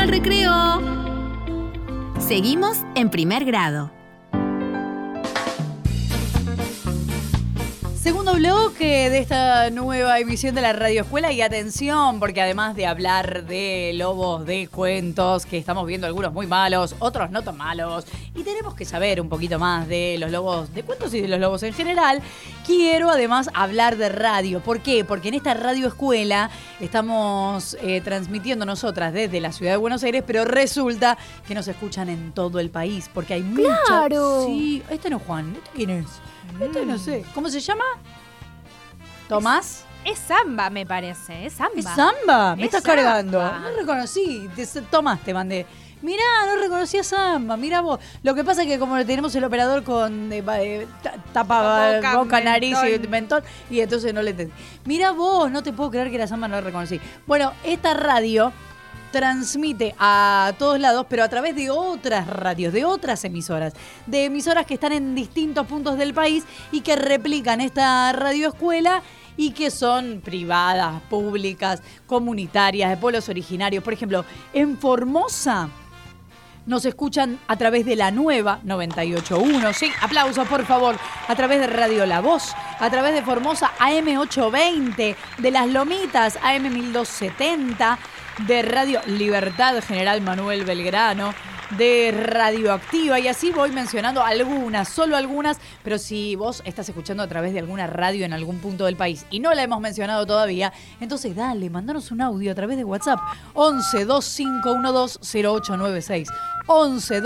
al recreo. Seguimos en primer grado. Segundo bloque de esta nueva emisión de la Radio Escuela y atención, porque además de hablar de lobos de cuentos, que estamos viendo algunos muy malos, otros no tan malos, y tenemos que saber un poquito más de los lobos de cuentos y de los lobos en general, quiero además hablar de radio. ¿Por qué? Porque en esta Radio Escuela estamos transmitiendo nosotras desde la ciudad de Buenos Aires, pero resulta que nos escuchan en todo el país, porque hay mucha... ¡Claro! Sí, este no es Juan, ¿este quién es? Este no sé. ¿Cómo se llama? ¿Tomás? Es samba, me parece. Es samba. ¿Es samba? Me Es estás samba. cargando. No reconocí. Tomás, te mandé. Mirá, no reconocía samba. Mirá vos. Lo que pasa es que como tenemos el operador con tapa boca, nariz y mentón, y entonces no le entendí. Mirá vos, no te puedo creer que la samba no la reconocí. Bueno, esta radio transmite a todos lados, pero a través de otras radios, de otras emisoras, de emisoras que están en distintos puntos del país y que replican esta radio escuela y que son privadas, públicas, comunitarias, de pueblos originarios. Por ejemplo, en Formosa nos escuchan a través de la nueva 98.1, sí, aplausos por favor, a través de Radio La Voz, a través de Formosa AM820, de Las Lomitas AM1270, de Radio Libertad General Manuel Belgrano, de Radioactiva, y así voy mencionando algunas, solo algunas, pero si vos estás escuchando a través de alguna radio en algún punto del país y no la hemos mencionado todavía, entonces dale, mandanos un audio a través de WhatsApp 11 2512 0896 11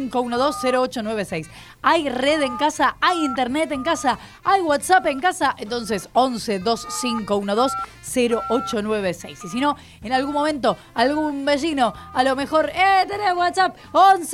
2512 0896. Hay red en casa, hay internet en casa, hay WhatsApp en casa, entonces 11 2512 0896. Y si no, en algún momento algún vecino a lo mejor tenés WhatsApp 11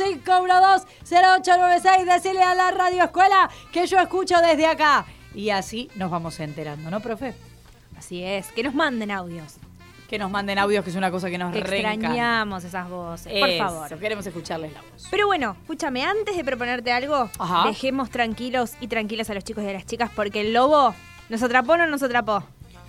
2512 0896, decirle a la Radio Escuela que yo escucho desde acá. Y así nos vamos enterando, ¿no, profe? Así es, que nos manden audios. Que nos manden audios, que es una cosa que nos reencanta. Extrañamos esas voces, por favor. Queremos escucharles la voz. Pero bueno, escúchame, antes de proponerte algo, Ajá. dejemos tranquilos y tranquilas a los chicos y a las chicas, porque el lobo nos atrapó o no nos atrapó.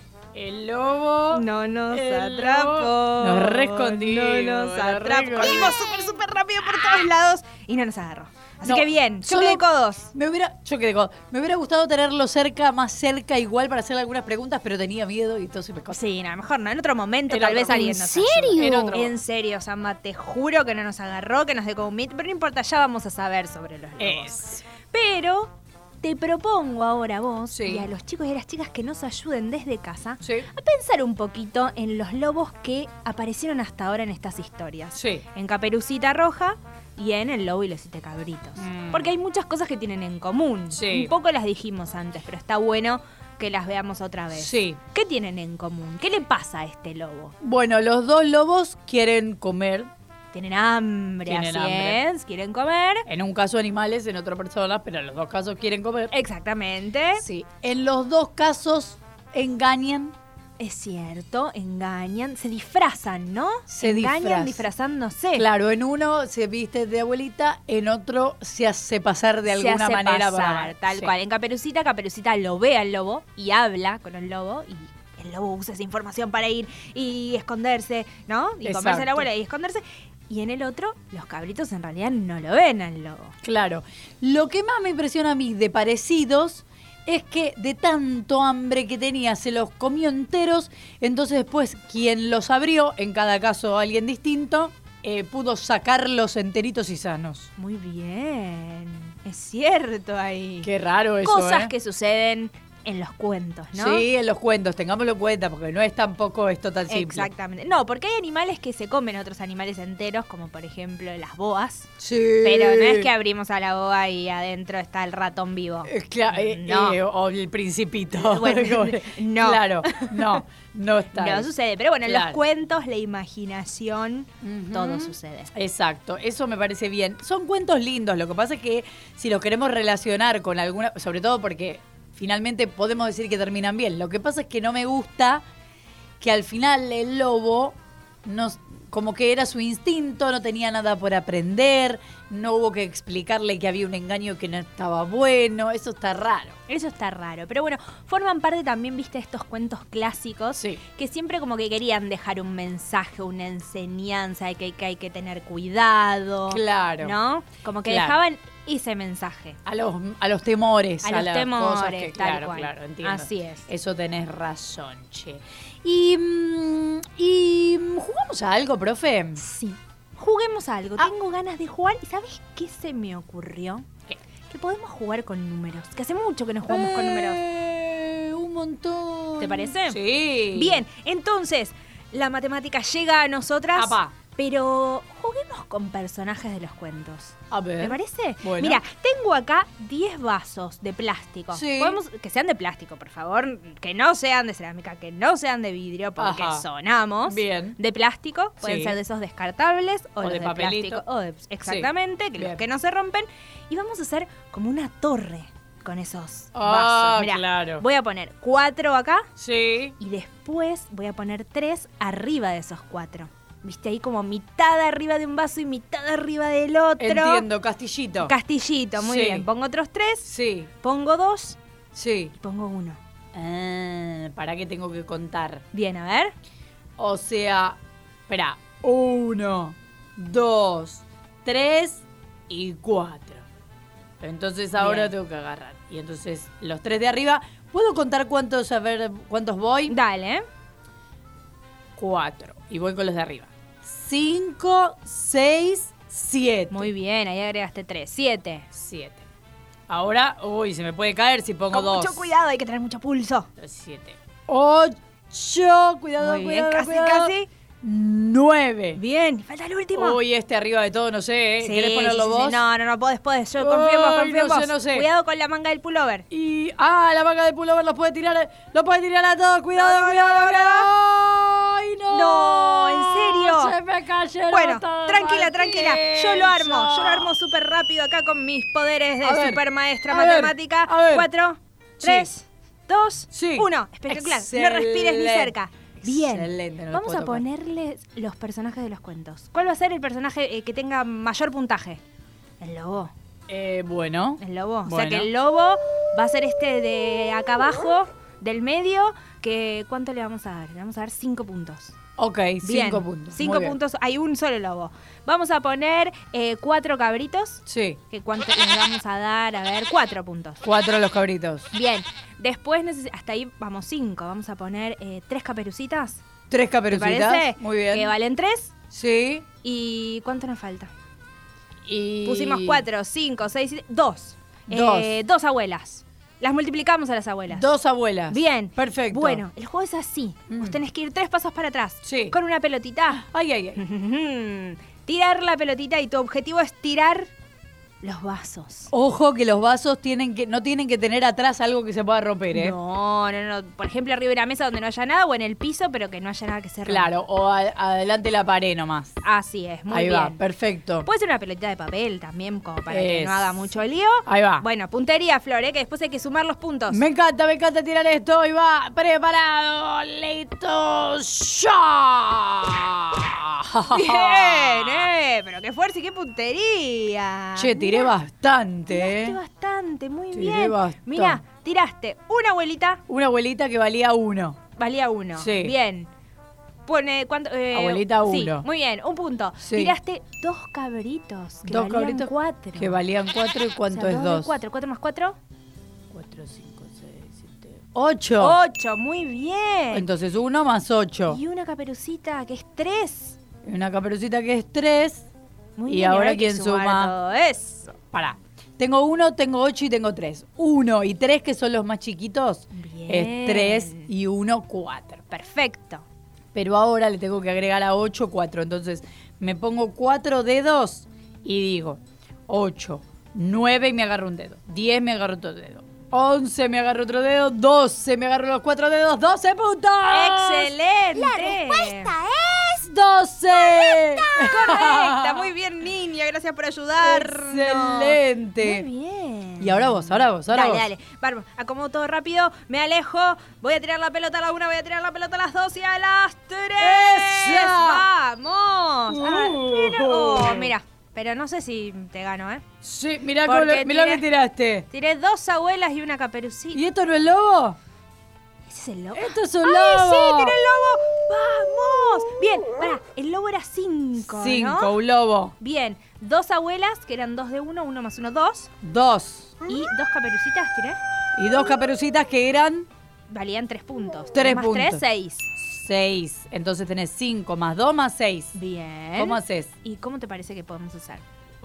El lobo No nos el atrapó. lobo. Nos reescondimos. No nos nos atrapó. reescondimos. Corrimos súper rápido por todos lados y no nos agarró. Así No, que bien, solo- choque de codos. Me hubiera gustado tenerlo cerca, más cerca igual para hacerle algunas preguntas, pero tenía miedo y entonces me costó. Sí, no, mejor no. En otro momento En tal otro- vez alguien ¿En nos serio? ayude. En otro- En serio, Samba, te juro que no nos agarró, que nos dejó un mito, pero no importa, ya vamos a saber sobre los lobos. Pero te propongo ahora a vos Sí. y a los chicos y a las chicas que nos ayuden desde casa Sí. a pensar un poquito en los lobos que aparecieron hasta ahora en estas historias. Sí. En Caperucita Roja y en El Lobo y los Siete Cabritos. Porque hay muchas cosas que tienen en común. Sí. Un poco las dijimos antes, pero está bueno que las veamos otra vez. Sí. ¿Qué tienen en común? ¿Qué le pasa a este lobo? Bueno, los dos lobos quieren comer. Tienen hambre, Tienen así hambre. es. Quieren comer. En un caso animales, en otro personas, pero en los dos casos quieren comer. Exactamente. Sí. En los dos casos engañan. Es cierto, engañan, se disfrazan, ¿no? Se engañan disfrazan. disfrazándose. Claro, en uno se viste de abuelita, en otro se hace pasar de Se alguna hace manera. pasar, tal Sí. cual. En Caperucita lo ve al lobo y habla con el lobo y el lobo usa esa información para ir y esconderse, ¿no? Y Exacto. comerse a la abuela y esconderse. Y en el otro, los cabritos en realidad no lo ven al lobo. Claro. Lo que más me impresiona a mí de parecidos es que de tanto hambre que tenía se los comió enteros, entonces después quien los abrió, en cada caso alguien distinto, pudo sacarlos enteritos y sanos. Muy bien, es cierto ahí. Qué raro eso, Cosas que suceden en los cuentos, ¿no? Sí, en los cuentos, tengámoslo en cuenta, porque no es tampoco esto tan simple. Exactamente. No, porque hay animales que se comen a otros animales enteros, como por ejemplo las boas. Sí. Pero no es que abrimos a la boa y adentro está el ratón vivo. No. O el principito. Bueno, no. Claro, no está. No sucede. Pero bueno, en Claro. los cuentos, la imaginación, Ujú. todo sucede. Exacto, eso me parece bien. Son cuentos lindos, lo que pasa es que si los queremos relacionar con alguna, sobre todo porque finalmente podemos decir que terminan bien. Lo que pasa es que no me gusta que al final el lobo como que era su instinto, no tenía nada por aprender, no hubo que explicarle que había un engaño que no estaba bueno, eso está raro. Eso está raro, pero bueno, forman parte también, viste, de estos cuentos clásicos que siempre como que querían dejar un mensaje, una enseñanza de que hay que tener cuidado. Claro. ¿No? Como que dejaban ese mensaje. A los temores. A los las temores, cosas que, tal cual. Claro, entiendo. Así es. Eso tenés razón, che. Y ¿jugamos a algo, profe? Sí. Juguemos a algo. Tengo ganas de jugar. ¿Y sabes qué se me ocurrió? ¿Qué? Que podemos jugar con números. Que hace mucho que no jugamos con números. Un montón. ¿Te parece? Sí. Bien, entonces, la matemática llega a nosotras. Apá. Pero juguemos con personajes de los cuentos. A ver. ¿Te parece? Bueno. Mira, tengo acá 10 vasos de plástico. Sí. Que sean de plástico, por favor. Que no sean de cerámica, que no sean de vidrio, porque sonamos. Bien. De plástico. Pueden ser de esos descartables o los de papelito. plástico. Exactamente, que los que no se rompen. Y vamos a hacer como una torre con esos vasos. Mirá, claro. voy a poner 4 acá. Sí. Y después voy a poner 3 arriba de esos 4. ¿Viste? Ahí como mitad arriba de un vaso y mitad arriba del otro. Entiendo, castillito. Castillito, muy bien. Pongo otros 3. Sí. Pongo 2. Sí. Y pongo 1. ¿Para qué tengo que contar? Bien, a ver. O sea, espera. 1, 2, 3 y 4. Entonces ahora tengo que agarrar. Y entonces los 3 de arriba. ¿Puedo contar cuántos voy? Dale. 4. Y voy con los de arriba. 5, 6, 7. Muy bien, ahí agregaste 3. 7. 7. Ahora, se me puede caer si pongo 2. Con mucho cuidado, hay que tener mucho pulso. 7. 8. Cuidado, muy bien, cuidado. casi. 9. Bien, falta el último. Uy, arriba de todo, no sé, Sí, ¿querés ponerlo vos? No, podés. Yo confío en vos. No sé. Cuidado con la manga del pullover. Y, la manga del pullover lo puede tirar a todos. Cuidado. ¡Ay, no! No, ¿en serio? Se me cayeron. Bueno, todos tranquila. Yo lo armo súper rápido acá con mis poderes de super maestra matemática. 4, 3, 2, 1. Espectacular. No respires ni cerca. Bien. Excelente, Vamos a ponerles los personajes de los cuentos. ¿Cuál va a ser el personaje que tenga mayor puntaje? El lobo. Bueno. El lobo. Bueno. O sea que el lobo va a ser de acá abajo, del medio, que ¿cuánto le vamos a dar? Le vamos a dar 5 puntos. Ok, bien. 5 puntos. 5 puntos, hay un solo lobo. Vamos a poner 4 cabritos. Sí. ¿Cuánto les vamos a dar? A ver, 4 puntos. 4 los cabritos. Bien. Después, hasta ahí vamos 5. Vamos a poner 3 caperucitas. 3 caperucitas. ¿Te parece? Muy bien. Que valen 3. Sí. ¿Y cuánto nos falta? Y... Pusimos 4, 5, 6, 7, 2. 2 abuelas. Las multiplicamos a las abuelas. 2 abuelas. Bien. Perfecto. Bueno, el juego es así. Vos tenés que ir 3 pasos para atrás. Sí. Con una pelotita. Ay. Tirar la pelotita y tu objetivo es tirar los vasos. Ojo que los vasos no tienen que tener atrás algo que se pueda romper, ¿eh? No. Por ejemplo, arriba de la mesa donde no haya nada o en el piso, pero que no haya nada que se rompa. Claro, o adelante la pared nomás. Así es, muy bien. bien. Ahí va, perfecto. Puede ser una pelotita de papel también, como para que no haga mucho lío. Ahí va. Bueno, puntería, Flor, que después hay que sumar los puntos. Me encanta tirar esto. Ahí va, preparado, listo, ya. Bien, pero qué fuerza y qué puntería. Che, tiré bastante, Tiraste bastante, muy Tiré bien. bastante. Mirá, tiraste una abuelita. Una abuelita que valía 1. Valía 1. Sí. Bien. Pone, ¿cuánto? Abuelita 1. Sí, muy bien, un punto. Sí. Tiraste 2 cabritos que 2 valían cabritos 4. que valían 4. ¿Y cuánto es 2? 4. 4 más 4. 4, 5, 6, 7, 8. 8, muy bien. Entonces 1 más 8. Y una caperucita que es 3. Una caperucita que es 3. Muy Y bien, ahora hay que ¿quién sumar suma? todo eso. Pará. Tengo 1, tengo 8 y tengo 3. 1 y 3, que son los más chiquitos, Bien. es 3 y 1, 4. Perfecto. Pero ahora le tengo que agregar a 8, 4. Entonces me pongo 4 dedos y digo 8, 9 y me agarro un dedo. 10 me agarro otro dedo. 11 me agarro otro dedo. 12 me agarro los 4 dedos. 12 puntos. ¡Excelente! La respuesta es 12. Correcta, muy bien, niña, gracias por ayudarnos. Excelente. Muy bien. Y ahora vos. Dale. Vamos, acomodo todo rápido, me alejo, voy a tirar la pelota a la 1, voy a tirar la pelota a las 2 y a las 3. ¡Vamos! Mira, pero no sé si te gano, ¿eh? Sí, mirá que tiraste. Tiré 2 abuelas y una caperucita. ¿Y esto no es lobo? ¿Ese es el lobo? ¡Esto es un lobo! ¡Sí, tiré el lobo! ¡Vamos! Bien, pará, el lobo era 5, 5, un lobo. Bien, 2 abuelas, que eran 2 de 1, 1 más 1, 2. 2. Y 2 caperucitas tiré. Y 2 caperucitas que eran... Valían 3 puntos. 3 más puntos. 3, 6. 6. Entonces tenés 5 más 2 más 6. Bien. ¿Cómo haces? ¿Y cómo te parece que podemos hacer?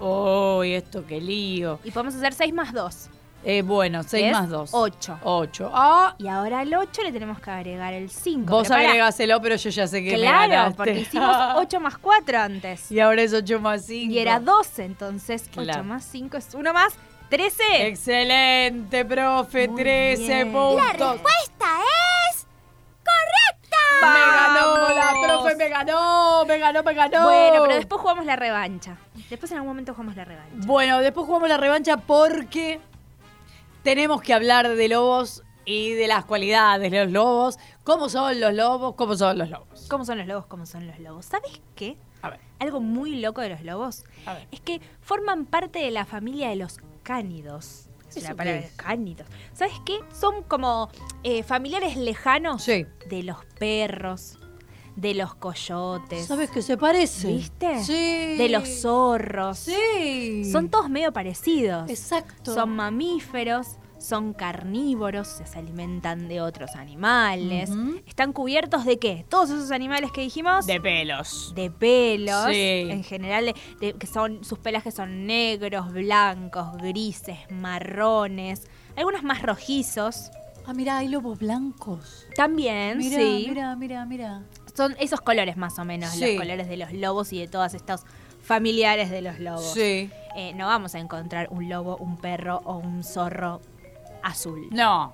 ¡Uy, esto qué lío! Y podemos hacer 6 más 2. Bueno, 6 más 2. 8. 8. ¡Ah! Y ahora al 8 le tenemos que agregar el 5. Vos agregáselo, pero yo ya sé que claro, me ganaste. porque hicimos 8 más 4 antes. Y ahora es 8 más 5. Y era 12, entonces claro. 8 más 5 es 1 más 13. Excelente, profe. Muy 13 bien. puntos. La respuesta es correcta. Me ganó la profe, me ganó. Bueno, pero después jugamos la revancha. Después en algún momento jugamos la revancha. Bueno, después jugamos la revancha porque tenemos que hablar de lobos y de las cualidades de los lobos. ¿Cómo son los lobos? ¿Cómo son los lobos? ¿Cómo son los lobos? ¿Cómo son los lobos? ¿Sabes qué? A ver. Algo muy loco de los lobos es que forman parte de la familia de los cánidos. Es una palabra, cánidos. ¿Sabes qué? Son como familiares lejanos de los perros, de los coyotes. ¿Sabes qué se parece? ¿Viste? Sí. De los zorros. Sí. Son todos medio parecidos. Exacto. Son mamíferos, son carnívoros, se alimentan de otros animales. ¿Están cubiertos de qué? Todos esos animales que dijimos. De pelos. De pelos. Sí. En general, que sus pelajes son negros, blancos, grises, marrones. Algunos más rojizos. Ah, mirá, hay lobos blancos. También, mirá, sí. Mirá. Son esos colores más o menos, los colores de los lobos y de todos estos familiares de los lobos. Sí. No vamos a encontrar un lobo, un perro o un zorro azul. No.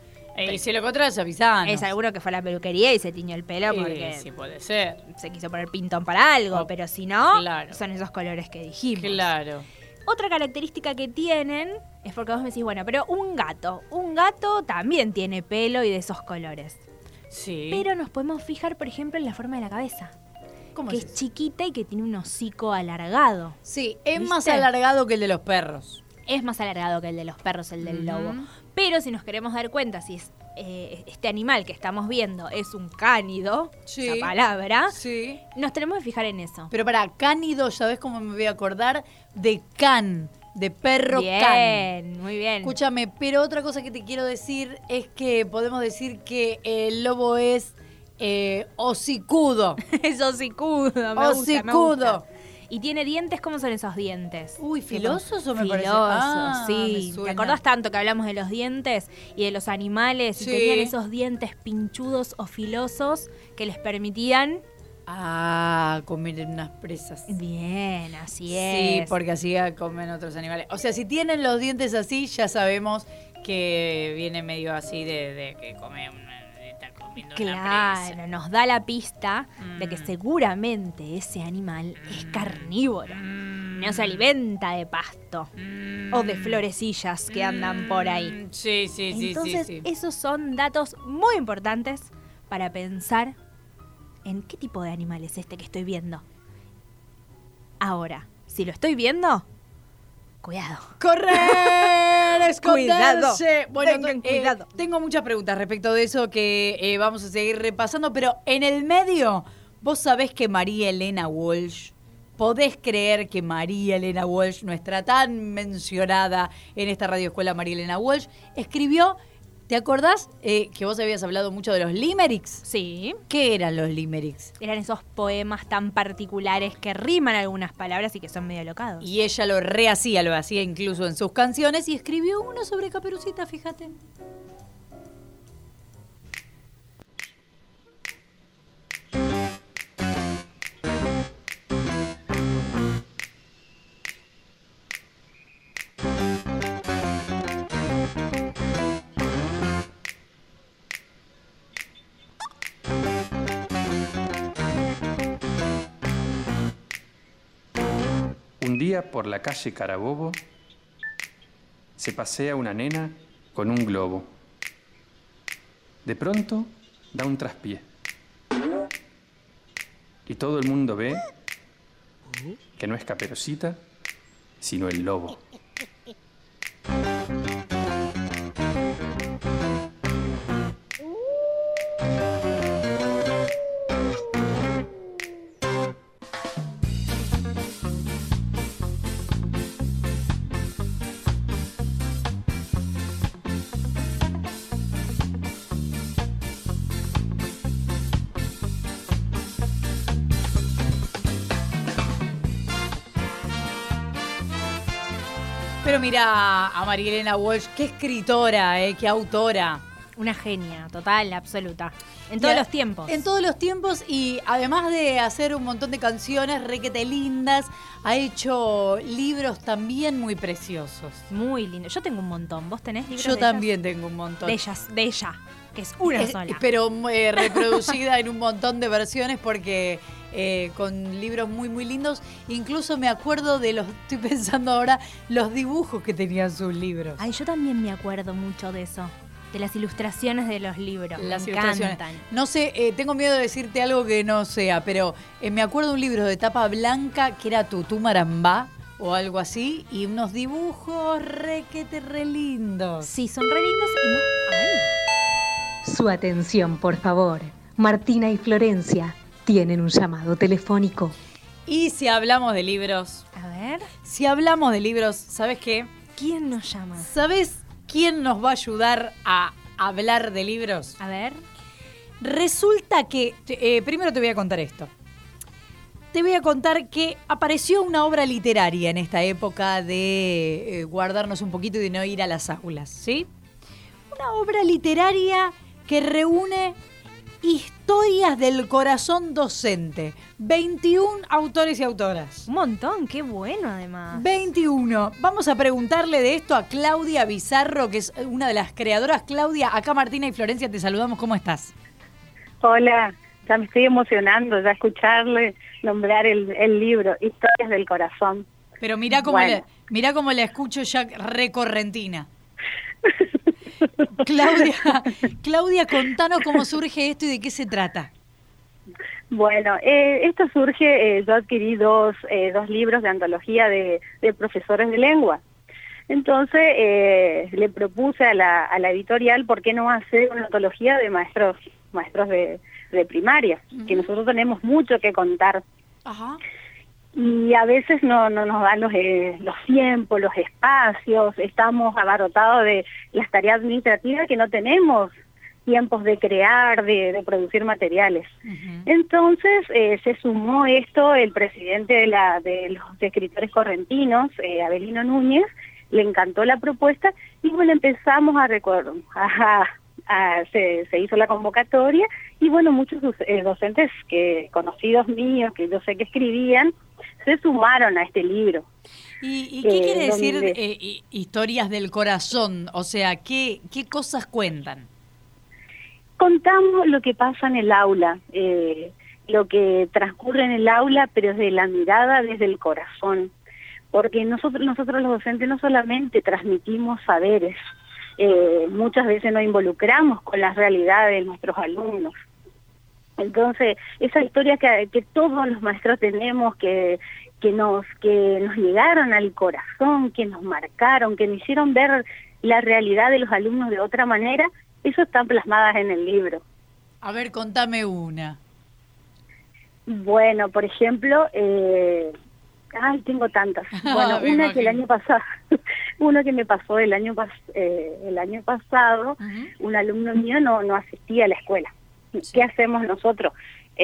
Y si lo encontrás, avisanos. Es alguno que fue a la peluquería y se tiñó el pelo porque sí, puede ser. se quiso poner pintón para algo, pero si no, son esos colores que dijimos. Claro. Otra característica que tienen es porque vos me decís, bueno, pero un gato también tiene pelo y de esos colores. Sí. Pero nos podemos fijar, por ejemplo, en la forma de la cabeza. ¿Cómo que es chiquita y que tiene un hocico alargado. Sí, es más alargado que el de los perros. Es más alargado que el de los perros, el del lobo. Pero si nos queremos dar cuenta si es, este animal que estamos viendo es un cánido, esa palabra, nos tenemos que fijar en eso. Pero para cánido, ¿sabés cómo me voy a acordar? De can, de perro can. Bien, muy bien. Escúchame, pero otra cosa que te quiero decir es que podemos decir que el lobo es hocicudo. Es hocicudo, me gusta. ¿Y tiene dientes? ¿Cómo son esos dientes? Uy, ¿filosos o me parece? Filosos, sí. ¿Te acordás tanto que hablamos de los dientes y de los animales? Y tenían esos dientes pinchudos o filosos que les permitían... comer unas presas. Bien, así es. Sí, porque así comen otros animales. O sea, si tienen los dientes así, ya sabemos que viene medio así de que come una Claro, nos da la pista de que seguramente ese animal es carnívoro. No se alimenta de pasto o de florecillas que andan por ahí. Sí. Entonces, esos son datos muy importantes para pensar en qué tipo de animal es este que estoy viendo. Ahora, si lo estoy viendo, cuidado. ¡Correr! ¡Esconderse! Bueno, tengan cuidado. Tengo muchas preguntas respecto de eso que vamos a seguir repasando, pero en el medio, vos sabés que María Elena Walsh, podés creer que María Elena Walsh, nuestra tan mencionada en esta radioescuela María Elena Walsh, escribió, ¿te acordás que vos habías hablado mucho de los limericks? Sí. ¿Qué eran los limericks? Eran esos poemas tan particulares que riman algunas palabras y que son medio locados. Y ella lo hacía incluso en sus canciones y escribió uno sobre Caperucita, fíjate. Un día por la calle Carabobo se pasea una nena con un globo. De pronto da un traspié. Y todo el mundo ve que no es Caperucita, sino el lobo. Pero mira a María Elena Walsh, qué escritora, qué autora. Una genia, total, absoluta. En todos los tiempos. En todos los tiempos, y además de hacer un montón de canciones requete lindas, ha hecho libros también muy preciosos. Muy lindos. Yo tengo un montón. ¿Vos tenés libros Yo de también ellas? tengo un montón. De ella, que es una sola. Pero reproducida en un montón de versiones porque... con libros muy muy lindos. Incluso me acuerdo de estoy pensando ahora, los dibujos que tenían sus libros. Ay, yo también me acuerdo mucho de eso, de las ilustraciones de los libros. Las me ilustraciones. encantan. No sé, tengo miedo de decirte algo que no sea, pero me acuerdo de un libro de tapa blanca que era Tutú Marambá o algo así, y unos dibujos re lindos. Sí, son re lindos y muy... ¡Ay! Su atención, por favor. Martina y Florencia tienen un llamado telefónico. Y si hablamos de libros... A ver. Si hablamos de libros, ¿sabes qué? ¿Quién nos llama? ¿Sabes quién nos va a ayudar a hablar de libros? A ver. Resulta que... primero te voy a contar esto. Te voy a contar que apareció una obra literaria en esta época de guardarnos un poquito y de no ir a las aulas, ¿sí? Una obra literaria que reúne historias del corazón docente. 21 autores y autoras. Un montón, qué bueno además. 21. Vamos a preguntarle de esto a Claudia Bizarro, que es una de las creadoras. Claudia, acá Martina y Florencia te saludamos. ¿Cómo estás? Hola, ya me estoy emocionando ya escucharle nombrar el libro, Historias del Corazón. Pero mirá cómo la escucho ya recorrentina. Claudia, contanos cómo surge esto y de qué se trata. Bueno, esto surge, yo adquirí dos libros de antología de profesores de lengua. Entonces le propuse a la editorial por qué no hacer una antología de maestros de primaria, que nosotros tenemos mucho que contar. Ajá. Y a veces no nos dan los tiempos, los espacios, estamos abarrotados de las tareas administrativas que no tenemos tiempos de crear, de producir materiales. Uh-huh. Entonces se sumó esto el presidente de los escritores correntinos, Abelino Núñez, le encantó la propuesta y bueno, empezamos se hizo la convocatoria y bueno, muchos docentes conocidos míos, que yo sé que escribían, se sumaron a este libro. ¿Y qué quiere decir historias del corazón? O sea, ¿qué cosas cuentan? Contamos lo que pasa en el aula, lo que transcurre en el aula, pero desde la mirada, desde el corazón. Porque nosotros los docentes no solamente transmitimos saberes, muchas veces nos involucramos con las realidades de nuestros alumnos. Entonces, esa historia que todos los maestros tenemos, que nos llegaron al corazón, que nos marcaron, que nos hicieron ver la realidad de los alumnos de otra manera, eso están plasmadas en el libro. A ver, contame una. Bueno, por ejemplo, tengo tantas. Bueno, una que el año pasado, uno que me pasó el año pasado, uh-huh. Un alumno mío no asistía a la escuela. Sí. ¿Qué hacemos nosotros?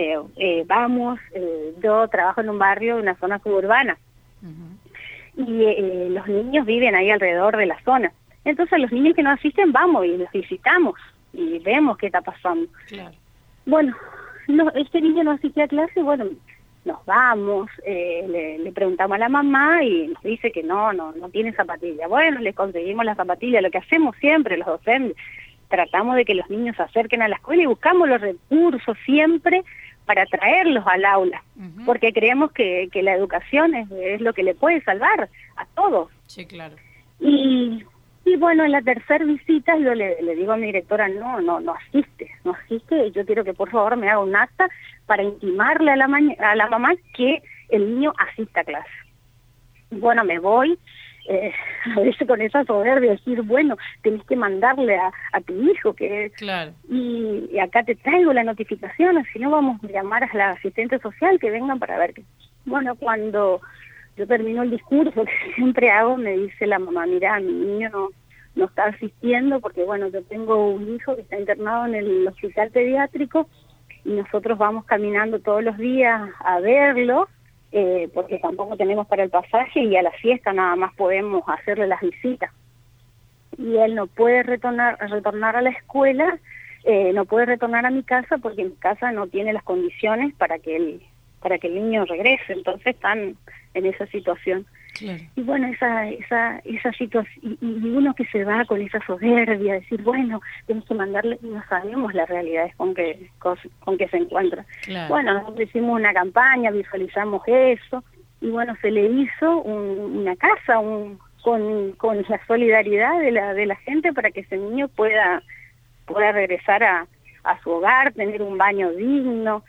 Yo trabajo en un barrio, una zona suburbana, uh-huh. Y los niños viven ahí alrededor de la zona. Entonces los niños que no asisten vamos y los visitamos y vemos qué está pasando. Claro. Bueno, este niño no asistía a clase, bueno, nos vamos, le preguntamos a la mamá y nos dice que no tiene zapatilla. Bueno, le conseguimos la zapatilla, lo que hacemos siempre los docentes. Tratamos de que los niños se acerquen a la escuela y buscamos los recursos siempre para traerlos al aula, uh-huh. Porque creemos que la educación es lo que le puede salvar a todos. Sí, claro. Y Y bueno, en la tercera visita yo le digo a mi directora, no asiste, yo quiero que por favor me haga un acta para intimarle a la mamá que el niño asista a clase. Bueno, me voy, a veces con esa soberbia, decir, bueno, tenés que mandarle a tu hijo, que claro. Y acá te traigo la notificación, si no vamos a llamar a la asistente social que vengan para ver qué. Bueno, cuando yo termino el discurso que siempre hago, me dice la mamá, mira, mi niño no está asistiendo porque, bueno, yo tengo un hijo que está internado en el hospital pediátrico y nosotros vamos caminando todos los días a verlo, porque tampoco tenemos para el pasaje y a la siesta nada más podemos hacerle las visitas. Y él no puede retornar a la escuela, no puede retornar a mi casa porque mi casa no tiene las condiciones para que el niño regrese, entonces están en esa situación. Claro. Y bueno, esa situación, y uno que se va con esa soberbia, decir, bueno, tenemos que mandarle, no sabemos las realidades con que se encuentra. Claro. Bueno, nosotros hicimos una campaña, visualizamos eso, y bueno, se le hizo una casa con la solidaridad de la gente para que ese niño pueda regresar a su hogar, tener un baño digno.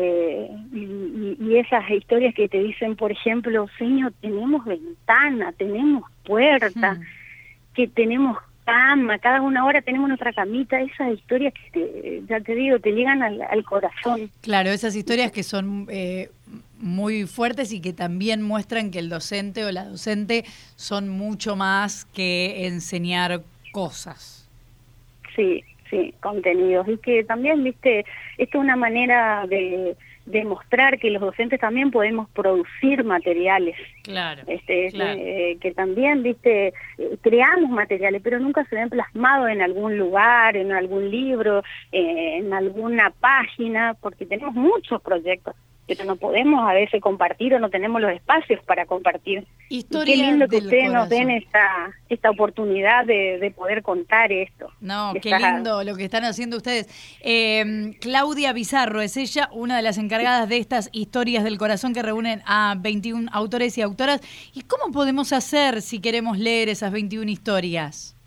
Y esas historias que te dicen, por ejemplo, señor, tenemos ventana, tenemos puerta, que tenemos cama, cada una hora tenemos nuestra camita, esas historias que ya te digo, te llegan al corazón. Claro, esas historias que son muy fuertes y que también muestran que el docente o la docente son mucho más que enseñar cosas. Sí, contenidos. Y que también, viste, esto es una manera de demostrar que los docentes también podemos producir materiales. Claro, claro. Que también, viste, creamos materiales, pero nunca se ven plasmados en algún lugar, en algún libro, en alguna página, porque tenemos muchos proyectos, pero no podemos a veces compartir o no tenemos los espacios para compartir. Historia qué lindo que del ustedes nos corazón. den esta oportunidad de poder contar esto. No, qué lindo lo que están haciendo ustedes. Claudia Bizarro es ella, una de las encargadas de estas historias del corazón que reúnen a 21 autores y autoras. ¿Y cómo podemos hacer si queremos leer esas 21 historias?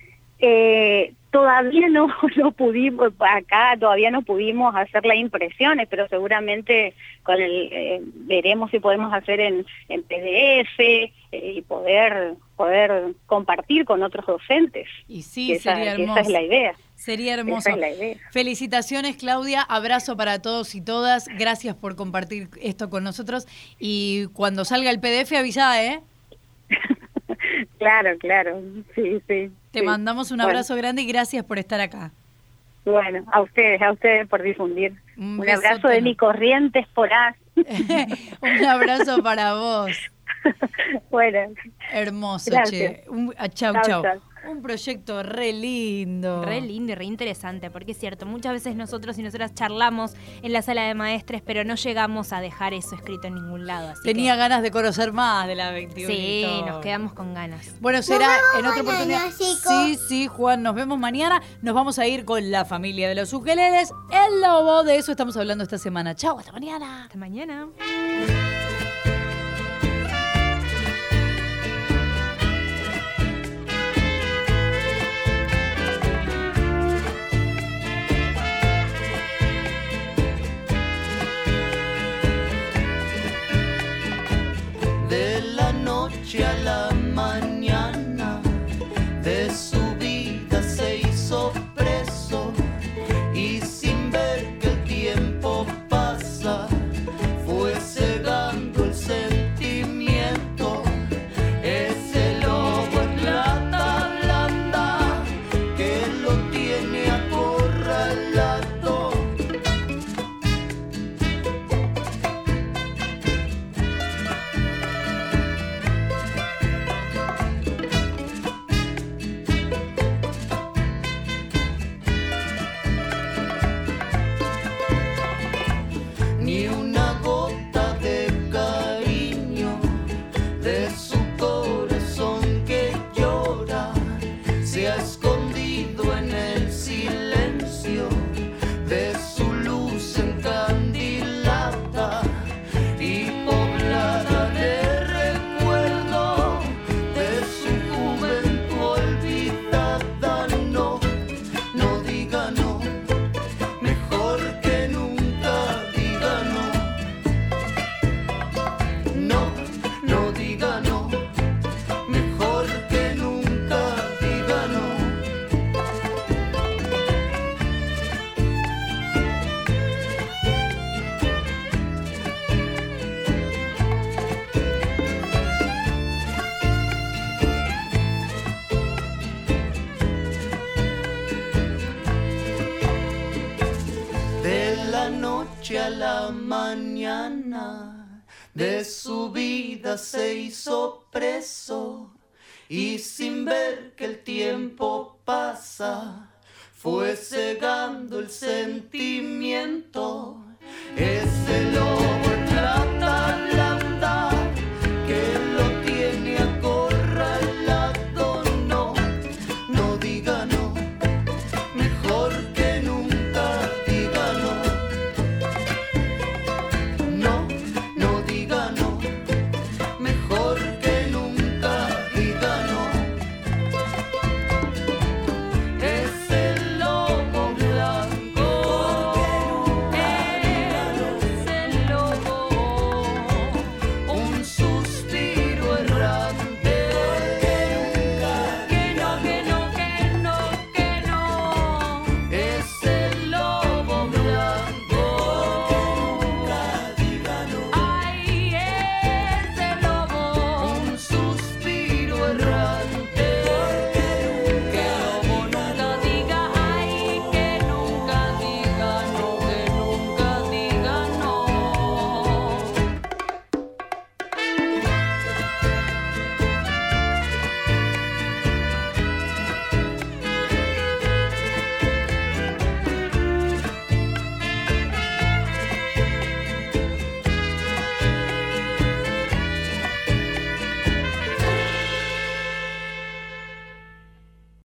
Todavía no pudimos, acá todavía no pudimos hacer las impresiones, pero seguramente veremos si podemos hacer en PDF y poder compartir con otros docentes. Y sí, sería hermoso. Esa es la idea. Sería hermoso. Esa es la idea. Felicitaciones, Claudia, abrazo para todos y todas, gracias por compartir esto con nosotros y cuando salga el PDF avisá, ¿eh? Claro, sí. Te mandamos un abrazo grande y gracias por estar acá. Bueno, a ustedes por difundir. Un abrazo de mi Corrientes Poraz. Un abrazo para vos. Bueno. Hermoso, gracias. Che. Chau. Un proyecto re lindo. Re lindo y re interesante, porque es cierto, muchas veces nosotros y nosotras charlamos en la sala de maestres, pero no llegamos a dejar eso escrito en ningún lado. Así Tenía ganas de conocer más de la 21. Sí, nos quedamos con ganas. Bueno, será en otra oportunidad. Sí, Juan, nos vemos mañana. Nos vamos a ir con la familia de los ukeleles, el lobo. De eso estamos hablando esta semana. Chau, hasta mañana. Hasta mañana. A la mañana de su vida se hizo preso y sin ver que el tiempo pasa fue cegado la noche a la mañana, de su vida se hizo preso, y sin ver que el tiempo pasa, fue cegando el sentimiento.